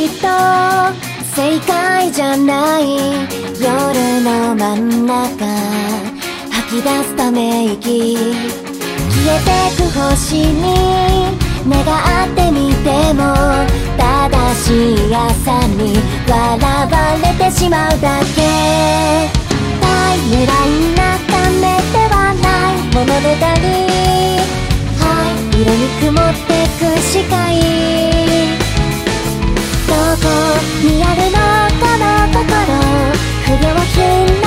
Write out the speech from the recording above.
と正解じゃない。夜の真ん中吐き出すため息、消えてく星に願ってみても、正しい朝に笑われてしまうだけ。タイムライン眺めてはない物語、灰色に曇ってく視界。どこにあるのこの心、不良品の